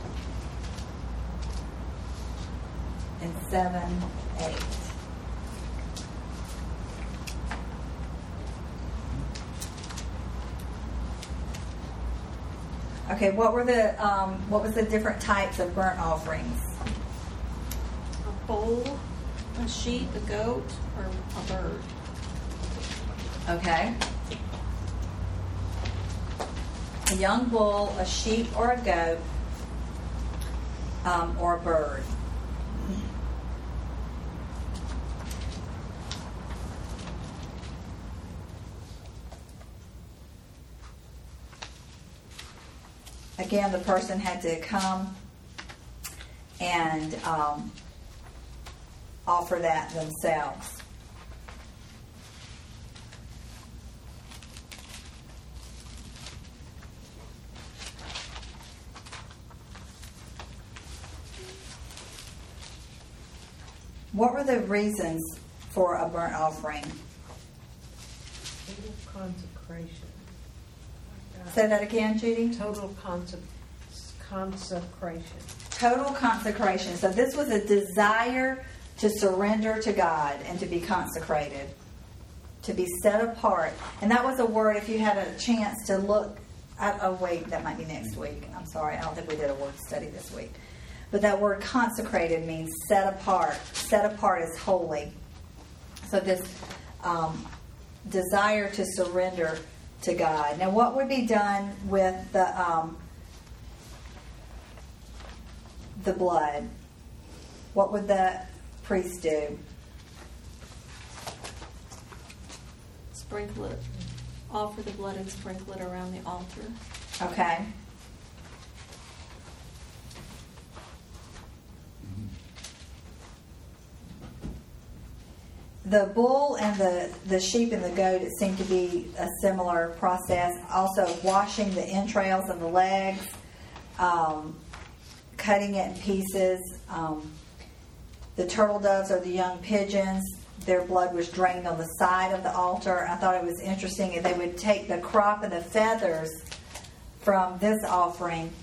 and 7, 8. Okay, what was the different types of burnt offerings? A bull, a sheep, a goat, or a bird. Okay. A young bull, a sheep, or a goat, or a bird. Again, the person had to come and offer that themselves. What were the reasons for a burnt offering? Total consecration. Say that again, Judy. Total consecration. Total consecration. So this was a desire to surrender to God and to be consecrated, to be set apart. And that was a word, if you had a chance to look, oh wait, that might be next week. I'm sorry, I don't think we did a word study this week. But that word consecrated means set apart. Set apart is holy. So this desire to surrender to God. Now, what would be done with the blood? What would the priest do? Sprinkle it. Offer the blood and sprinkle it around the altar. Okay. The bull and the sheep and the goat, it seemed to be a similar process. Also, washing the entrails of the legs, cutting it in pieces. The turtle doves or the young pigeons, their blood was drained on the side of the altar. I thought it was interesting, and they would take the crop and the feathers from this offering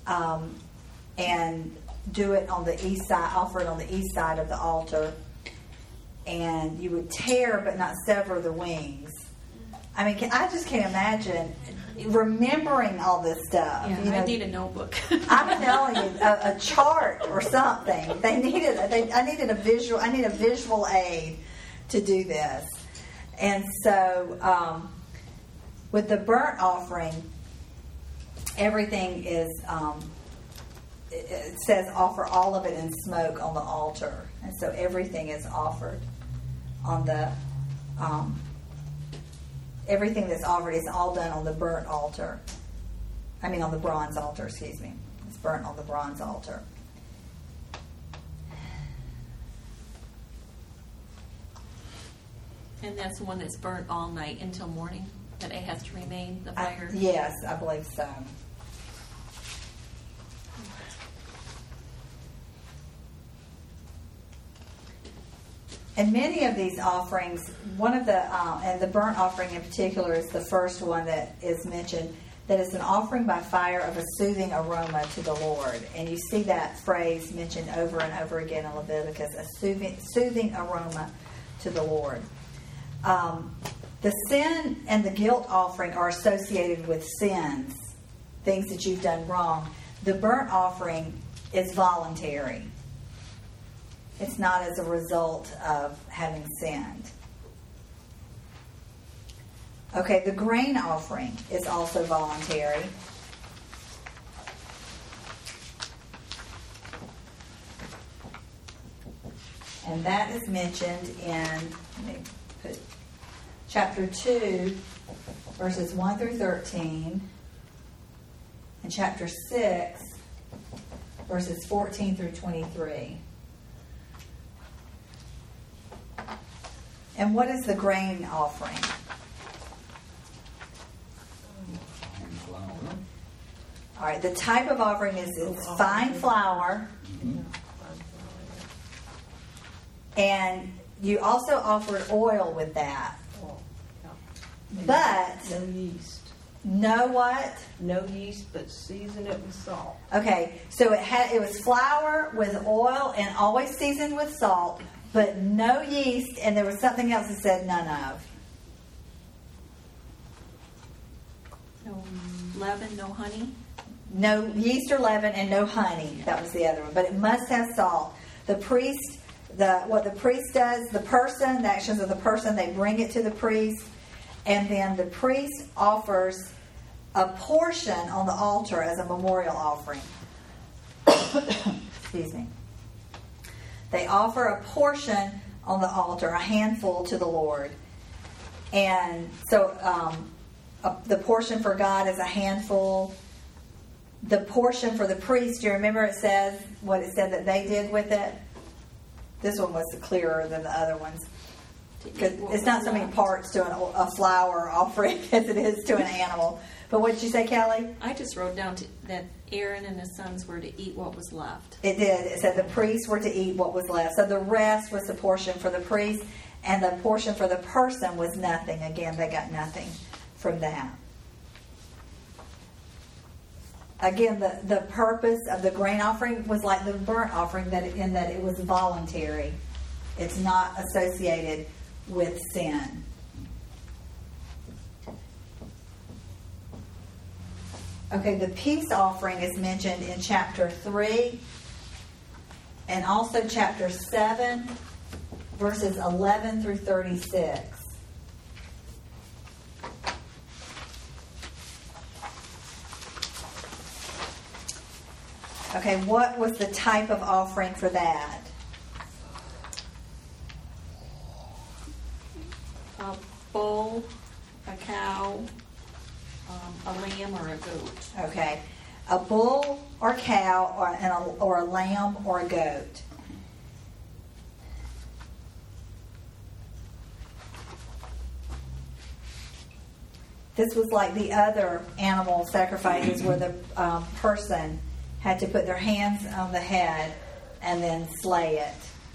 and do it on the east side, offer it on the east side of the altar. And you would tear but not sever the wings. I mean, I just can't imagine remembering all this stuff. Yeah, you know, I need a notebook. I'm telling you, a chart or something. I needed a visual. I need a visual aid to do this. And so, with the burnt offering, everything is it says offer all of it in smoke on the altar. And so everything is offered on the, everything that's offered is all done on the burnt altar. I mean on the bronze altar, excuse me. It's burnt on the bronze altar. And that's the one that's burnt all night until morning, that it has to remain, the fire? Yes, I believe so. And many of these offerings, one of the, and the burnt offering in particular is the first one that is mentioned, that is an offering by fire of a soothing aroma to the Lord. And you see that phrase mentioned over and over again in Leviticus, a soothing aroma to the Lord. The sin and the guilt offering are associated with sins, things that you've done wrong. The burnt offering is voluntary. It's not as a result of having sinned. Okay, the grain offering is also voluntary. And that is mentioned in, let me put, chapter 2, verses 1 through 13, and chapter 6, verses 14 through 23. And what is the grain offering? All right, the type of offering is it's fine flour, and you also offered oil with that. But No yeast. no what? No yeast, but season it with salt. Okay, so it was flour with oil and always seasoned with salt, but no yeast, and there was something else that said none of. No leaven, no honey? No yeast or leaven and no honey. That was the other one. But it must have salt. The priest, what the priest does, the actions of the person, they bring it to the priest, and then the priest offers a portion on the altar as a memorial offering. Excuse me. They offer a portion on the altar, a handful to the Lord. And so the portion for God is a handful. The portion for the priest, do you remember it says what it said that they did with it? This one was clearer than the other ones. Because it's not so many parts to a flour offering as it is to an animal. But what did you say, Kelly? I just wrote down that Aaron and his sons were to eat what was left. It did. It said the priests were to eat what was left. So the rest was the portion for the priest, and the portion for the person was nothing. Again, they got nothing from that. Again, the purpose of the grain offering was like the burnt offering, in that it was voluntary. It's not associated with sin. Okay, the peace offering is mentioned in chapter 3 and also chapter 7, verses 11 through 36. Okay, what was the type of offering for that? A bull, a cow, a lamb, or a goat. Okay, a bull or cow or a lamb or a goat. This was like the other animal sacrifices where the person had to put their hands on the head and then slay it.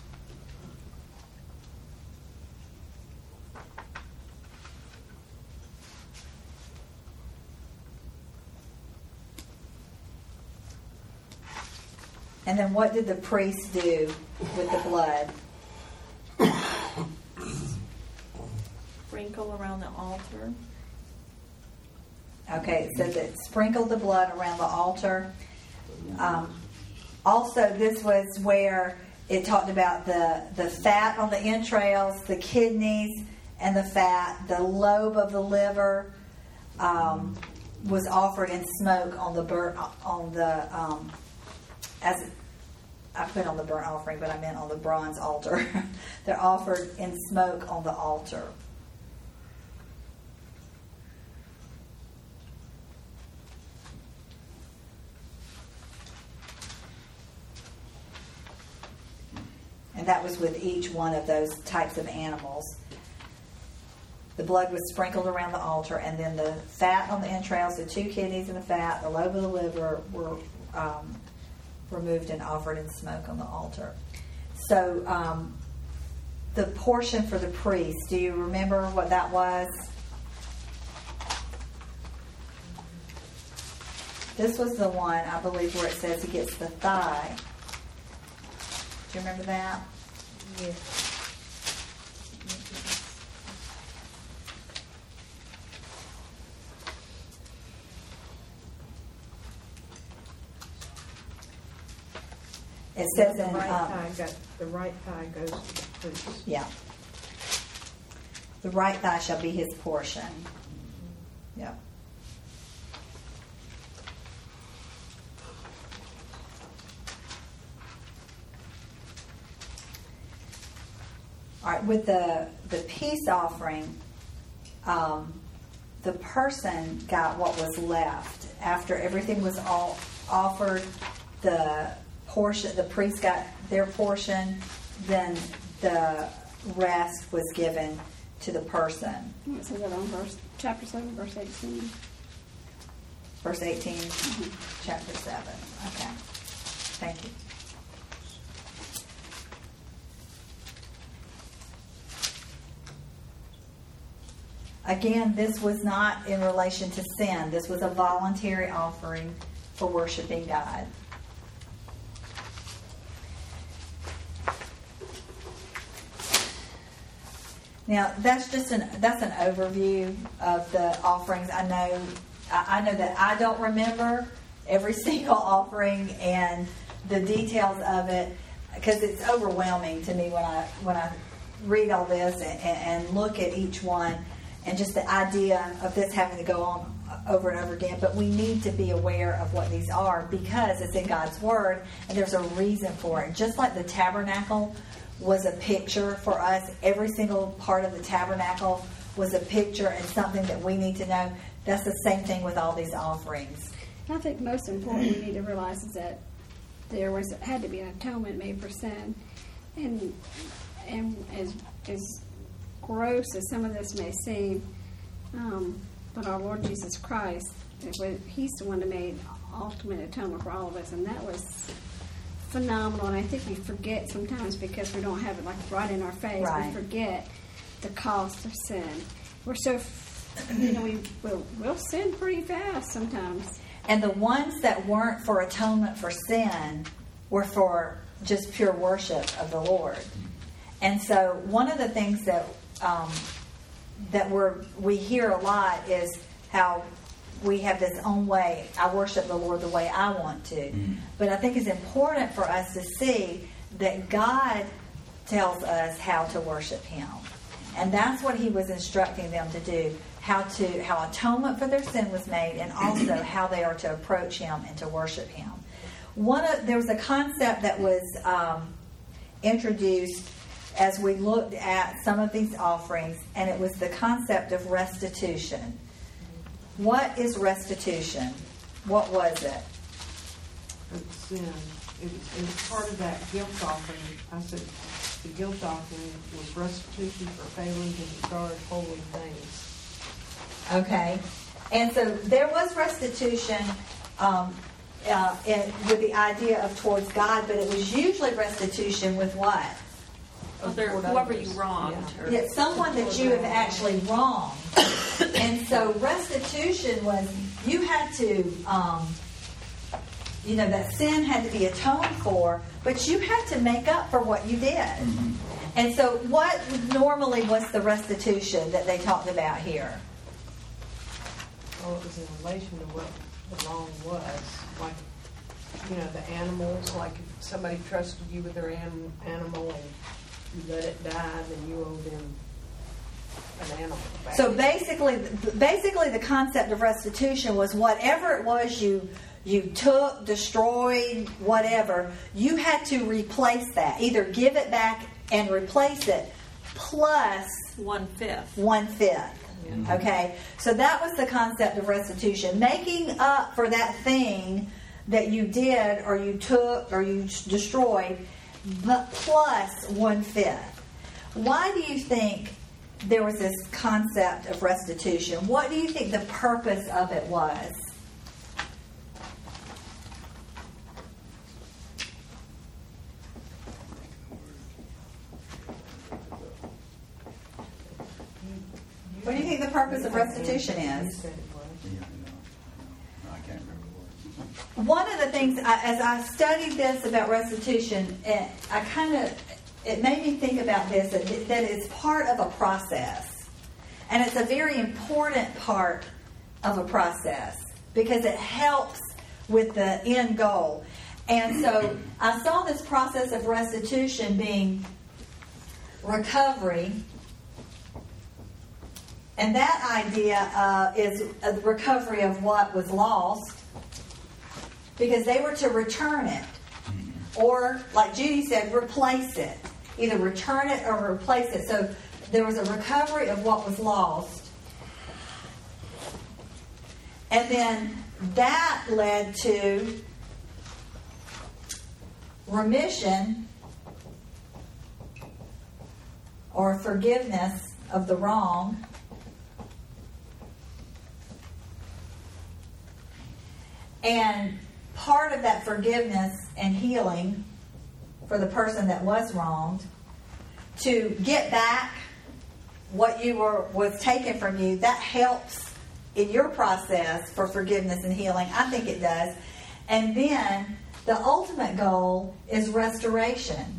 And then what did the priest do with the blood? Sprinkle around the altar. Okay, it says it sprinkled the blood around the altar. Also, this was where it talked about the fat on the entrails, the kidneys, and the fat. The lobe of the liver was offered in smoke on the as I put on the burnt offering, but I meant on the bronze altar. They're offered in smoke on the altar. And that was with each one of those types of animals. The blood was sprinkled around the altar, and then the fat on the entrails, the 2 kidneys and the fat, the lobe of the liver were removed and offered in smoke on the altar. So the portion for the priest, do you remember what that was? This was the one, I believe, where it says he gets the thigh. Do you remember that? Yes. It says The in right thigh goes to the priest. yeah. The right thigh shall be his portion. Yeah. All right, with the peace offering, the person got what was left after everything was all offered. The portion, the priest got their portion, then the rest was given to the person. It says that on chapter 7, verse 18. Verse 18, chapter 7. Okay. Thank you. Again, this was not in relation to sin. This was a voluntary offering for worshiping God. Now, that's an overview of the offerings. I know that I don't remember every single offering and the details of it, because it's overwhelming to me when I read all this and look at each one, and just the idea of this having to go on over and over again. But we need to be aware of what these are, because it's in God's Word and there's a reason for it. Just like the tabernacle was a picture for us, every single part of the tabernacle was a picture and something that we need to know. That's the same thing with all these offerings. I think most important we need to realize is that there had to be an atonement made for sin, and as gross as some of this may seem, but our Lord Jesus Christ, He's the one that made ultimate atonement for all of us, and that was phenomenal. And I think we forget sometimes, because we don't have it like right in our face. Right. We forget the cost of sin. We're so, we'll sin pretty fast sometimes. And the ones that weren't for atonement for sin were for just pure worship of the Lord. And so one of the things that we hear a lot is how we have this own way. I worship the Lord the way I want to. But I think it's important for us to see that God tells us how to worship Him. And that's what He was instructing them to do, how atonement for their sin was made, and also how they are to approach Him and to worship Him. There was a concept that was introduced as we looked at some of these offerings, and it was the concept of restitution. What is restitution? What was it? Of sin. It was part of that guilt offering. I said the guilt offering was restitution for failing to regard holy things. Okay. And so there was restitution with the idea of towards God, but it was usually restitution with what? Whoever you wronged. Yeah. Or, Yeah, someone that you have actually wronged. And so restitution was, you had to, that sin had to be atoned for, but you had to make up for what you did. And so what normally was the restitution that they talked about here? Well, it was in relation to what the wrong was. Like, the animals, like if somebody trusted you with their animal and you let it die, then you owe them an animal back. So basically the concept of restitution was whatever it was you you took, destroyed, whatever, you had to replace that. Either give it back and replace it, plus 1/5. 1/5. Okay? So that was the concept of restitution. Making up for that thing that you did, or you took, or you destroyed, but plus 1/5. Why do you think there was this concept of restitution? What do you think the purpose of it was? What do you think the purpose of restitution You is? said it was. Yeah, I know. I can't remember the word. One of the things, as I studied this about restitution, it made me think about this, that it's part of a process. And it's a very important part of a process because it helps with the end goal. And so I saw this process of restitution being recovery. And that idea is a recovery of what was lost, because they were to return it. Or, like Judy said, replace it. Either return it or replace it. So there was a recovery of what was lost. And then that led to remission or forgiveness of the wrong. And part of that forgiveness and healing for the person that was wronged, to get back what was taken from you, that helps in your process for forgiveness and healing. I think it does. And then the ultimate goal is restoration.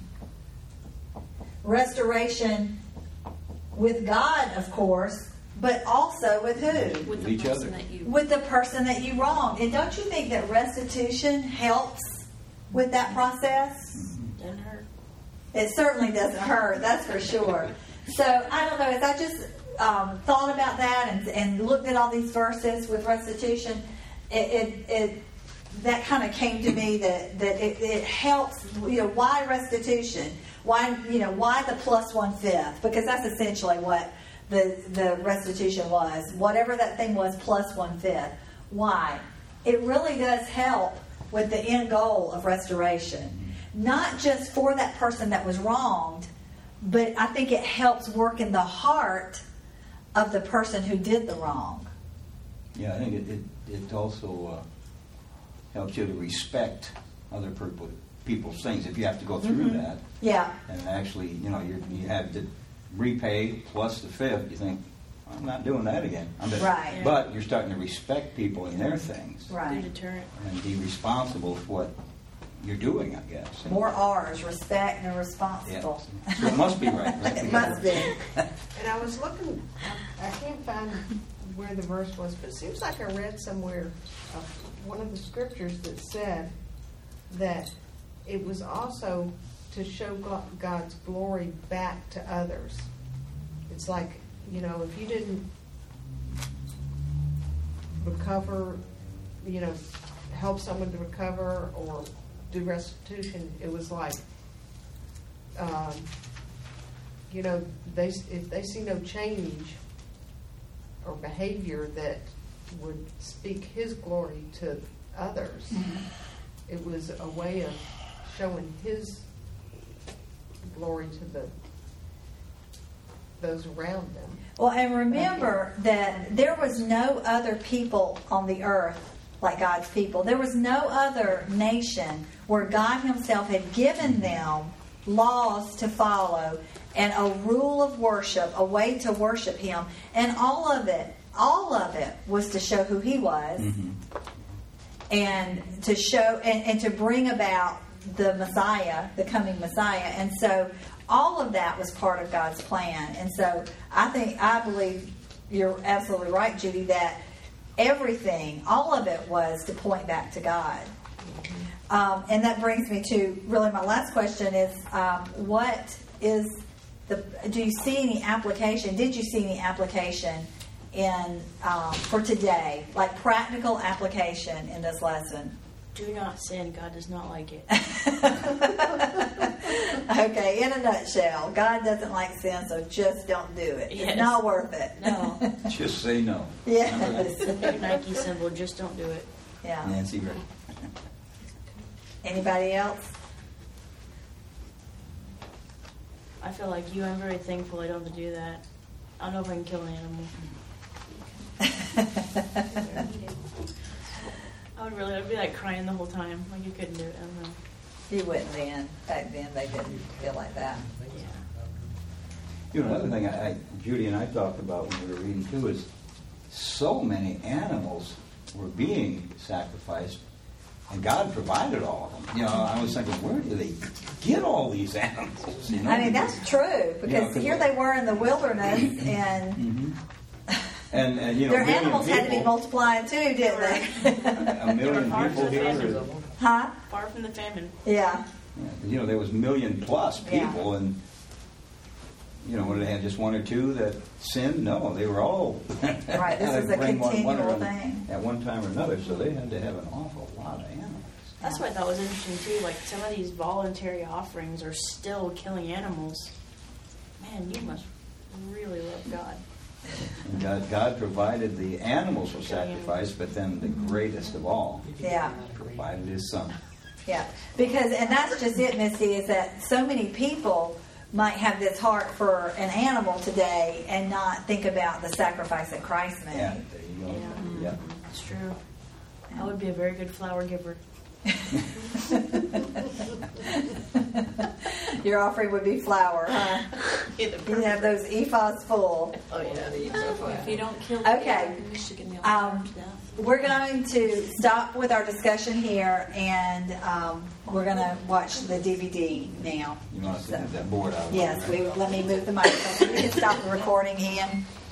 Restoration with God, of course, but also with who? With Each the person other. that you. With the person that you wronged. And don't you think that restitution helps with that process? Doesn't hurt. It certainly doesn't hurt, that's for sure. So, I don't know, as I just thought about that and looked at all these verses with restitution, that kind of came to me that it helps, why restitution? Why the plus 1/5? Because that's essentially what the restitution was. Whatever that thing was, plus 1/5. Why? It really does help with the end goal of restoration. Not just for that person that was wronged, but I think it helps work in the heart of the person who did the wrong. Yeah, I think it also helps you to respect other people's things if you have to go through that. Yeah. And actually, you have to repay plus the 5th. You think, I'm not doing that again. Right. But you're starting to respect people and their things. Right. Good deterrent. And be responsible for what you're doing, I guess. More R's, respect and responsible. Yeah. So it must be right. It must be. And I was looking, I can't find where the verse was, but it seems like I read somewhere one of the scriptures that said that it was also to show God's glory back to others. It's like, if you didn't recover, help someone to recover or do restitution, it was like, if they see no change or behavior that would speak His glory to others, it was a way of showing His glory to those around them. Well, and remember that there was no other people on the earth like God's people. There was no other nation where God Himself had given them laws to follow and a rule of worship, a way to worship Him. And all of it was to show who He was, and to show and to bring about the Messiah, the coming Messiah. And so all of that was part of God's plan. And so I believe you're absolutely right, Judy, that everything, all of it was to point back to God. And that brings me to really my last question is, what is do you see any application, did you see any application for today, like practical application in this lesson? Do not sin. God does not like it. Okay, in a nutshell, God doesn't like sin, so just don't do it. Yes. It's not worth it. No. Just say no. Remember that? Yes. Your Nike symbol, just don't do it. Yeah. Nancy Gray. Anybody else? I feel like you. I'm very thankful I don't have to do that. I don't know if I can kill an animal. I'd be like crying the whole time. Like you couldn't do it. I don't know. You wouldn't then. Back then, they didn't feel like that. Yeah. You know, another thing Judy and I talked about when we were reading too is so many animals were being sacrificed, and God provided all of them. You know, I was thinking, where do they get all these animals? You know? I mean, that's true, because 'cause here they were in the wilderness, and and you know, their million animals had to be people- multiplying too, didn't they? a million Far people from the here. famine. Huh? Far from the famine. Yeah. You know, there was million plus Yeah. people, and you know, what, they had just one or two that sinned? No, they were all Right, this had is to a bring one continual on thing. at one time or another. So they had to have an awful lot of animals. That's what I thought was interesting too. Like some of these voluntary offerings are still killing animals. Man, you must really love God. And God provided the animals for sacrifice, but then the greatest of all Yeah. provided His Son. Yeah, because, and that's just it, Misty, is that so many people might have this heart for an animal today and not think about the sacrifice that Christ made. Yeah, there you go. Yeah. Yeah. It's true. I would be a very good flower giver. Your offering would be flour, huh? You'd have those ephahs full. Oh yeah. If you don't kill the Okay. bear in Michigan, they'll starve to death. We're going to stop with our discussion here, and we're going to watch the DVD now. You want to set that board out? Yes, let me move the microphone. We can stop the recording, Ian.